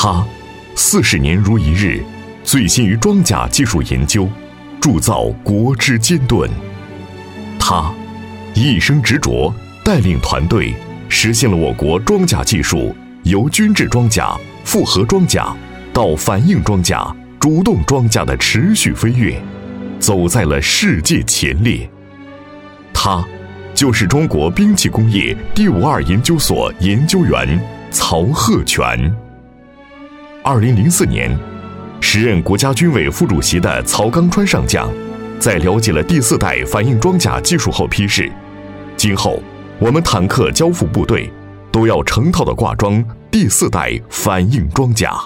他40年如一日，醉心于装甲技术研究，铸造国之坚盾。他一生执着，带领团队实现了我国装甲技术由军制装甲、复合装甲到反应装甲、主动装甲的持续飞跃，走在了世界前列。他就是中国兵器工业第52研究所研究员曹鹤全。2004年，时任国家军委副主席的曹刚川上将，在了解了第4代反应装甲技术后批示，今后我们坦克交付部队都要成套的挂装第4代反应装甲。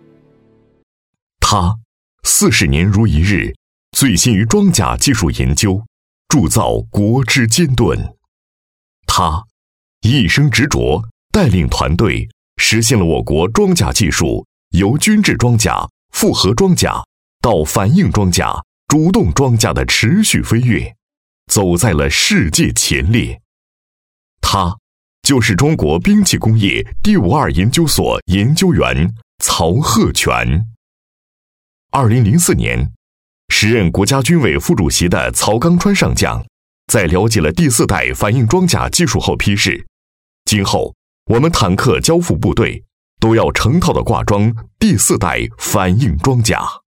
他40年如一日，醉心于装甲技术研究，铸造国之坚盾。他一生执着，带领团队实现了我国装甲技术由军制装甲、复合装甲到反应装甲、主动装甲的持续飞跃，走在了世界前列。他就是中国兵器工业第52研究所研究员曹鹤全。2004年，时任国家军委副主席的曹刚川上将，在了解了第4代反应装甲技术后批示，今后我们坦克交付部队都要成套的挂装第4代反应装甲。